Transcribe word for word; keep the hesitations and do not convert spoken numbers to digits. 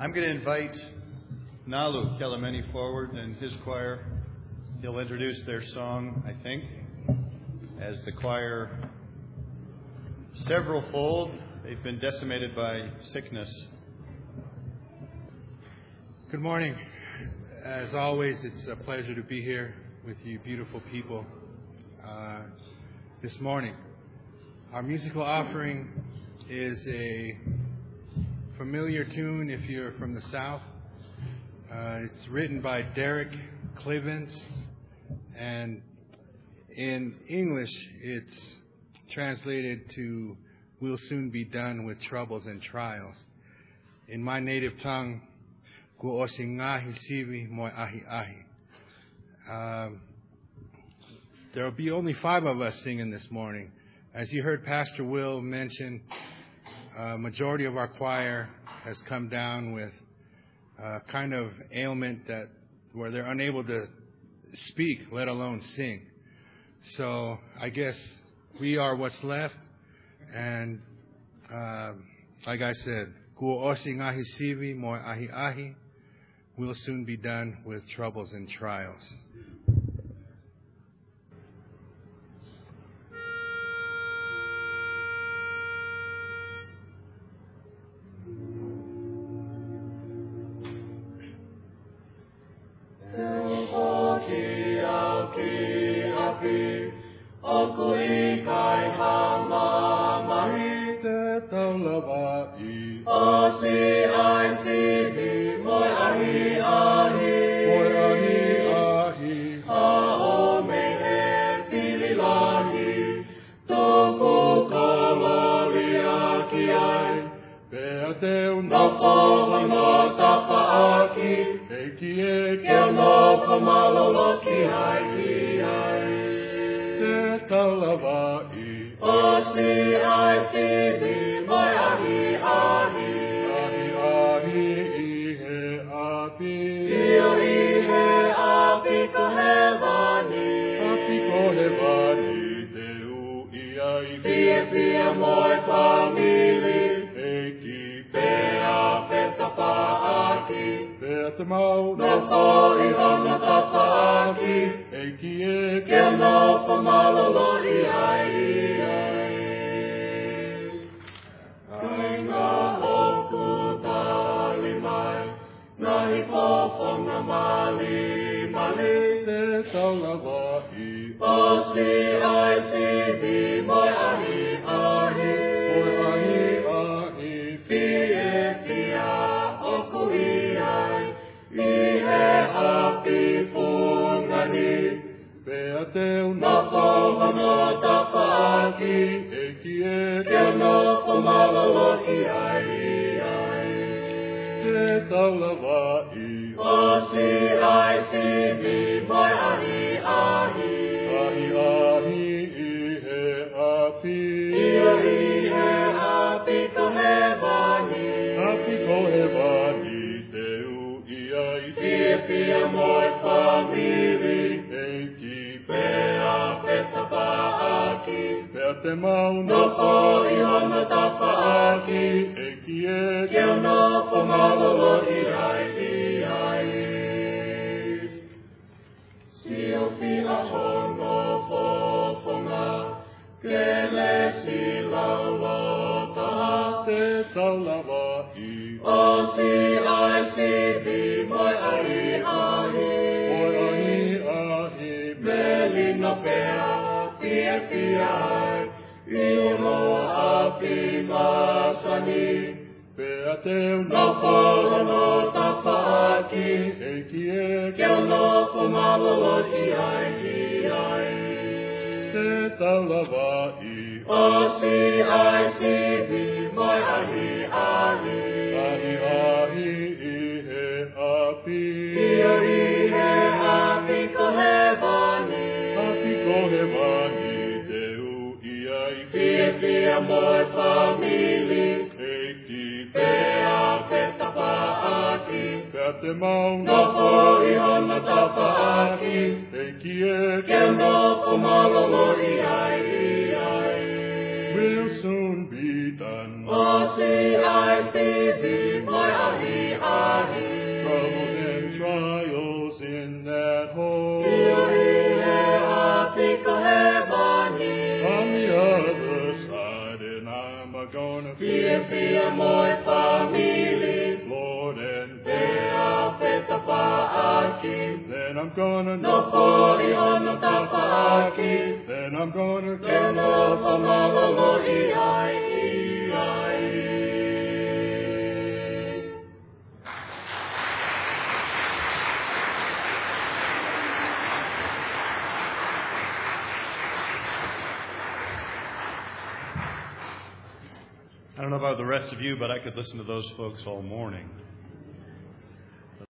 I'm going to invite Nalu Kelemeni forward and his choir. He'll introduce their song, I think, as the choir several fold. They've been decimated by sickness. Good morning. As always, it's a pleasure to be here with you beautiful people uh, this morning. Our musical offering is a familiar tune if you're from the South. Uh, it's written by Derek Clivens, and in English it's translated to "We'll soon be done with troubles and trials." In my native tongue, Gu'osingahi sivi moi ahi ahi. Um, there will be only five of us singing this morning. As you heard Pastor Will mention, a majority of our choir has come down with a kind of ailment that where they're unable to speak, let alone sing. So I guess we are what's left. And uh, like I said, Gu'osingahi sivi moi ahi ahi. We'll soon be done with troubles and trials. We'll soon be done. O C I C V, moi ahi ahi. I'm gonna Vier, vier, moi familie. Lord and Ea feta paaki. then I'm gonna No fori ono tapaaki. then I'm gonna Kena pamalolo iai, iai. I don't know about the rest of you, but I could listen to those folks all morning.